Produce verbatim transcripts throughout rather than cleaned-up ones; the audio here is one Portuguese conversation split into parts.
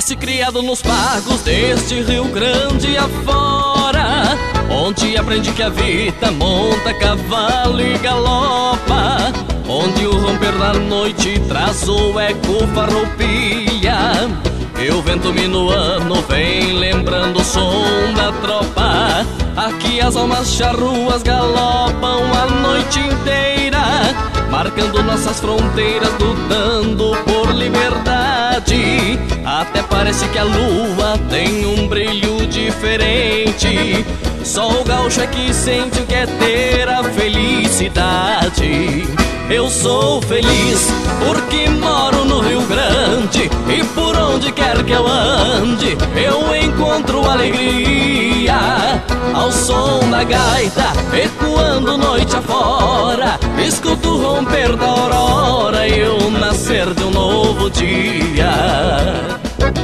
Nasci criado nos pagos deste Rio Grande afora, onde aprendi que a vida monta cavalo e galopa, onde o romper da noite traz o eco farroupilha, e o vento minuano vem lembrando o som da tropa. Aqui as almas charruas galopam a noite inteira, marcando nossas fronteiras, lutando por liberdade. Até parece que a lua tem um brilho diferente. Só o gaúcho é que sente o que é ter a felicidade. Eu sou feliz porque moro no Rio Grande, e por onde quer que eu ande eu encontro alegria. Ao som da gaita ecoando noite afora, escuto o romper da aurora e o nascer de um novo dia.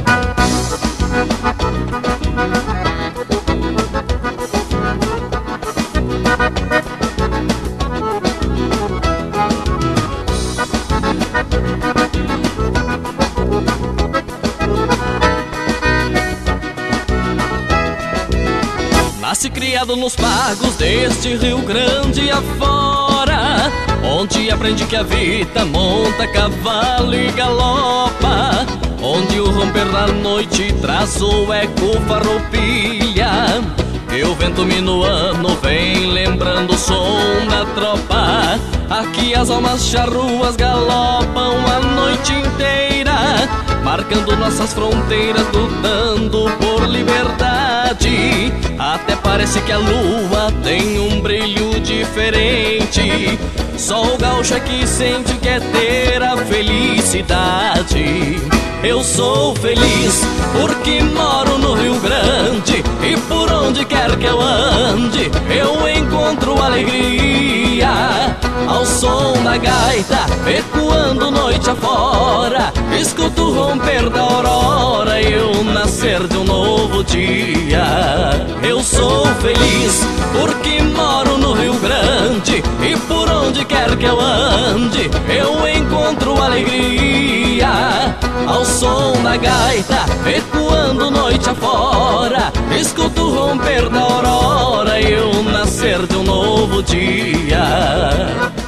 Nasci criado nos pagos deste Rio Grande afora, onde aprendi que a vida monta cavalo e galopa, onde o romper da noite traz o eco farroupilha, e o vento minuano vem lembrando o som da tropa. Aqui as almas charruas galopam a noite inteira, marcando nossas fronteiras, lutando por liberdade. Até parece que a lua tem um brilho diferente. Só o gaúcho é que sente o que é ter a felicidade. Eu sou feliz porque moro no Rio Grande, e por onde quer que eu ande eu encontro alegria. Ao som da gaita ecoando noite afora, escuto o romper da aurora e o nascer de um novo dia. Eu sou feliz porque moro no Rio Grande, e por onde quer que eu ande eu encontro alegria. Ao som da gaita ecoando noite afora, escuto o romper da aurora e o nascer de um novo dia.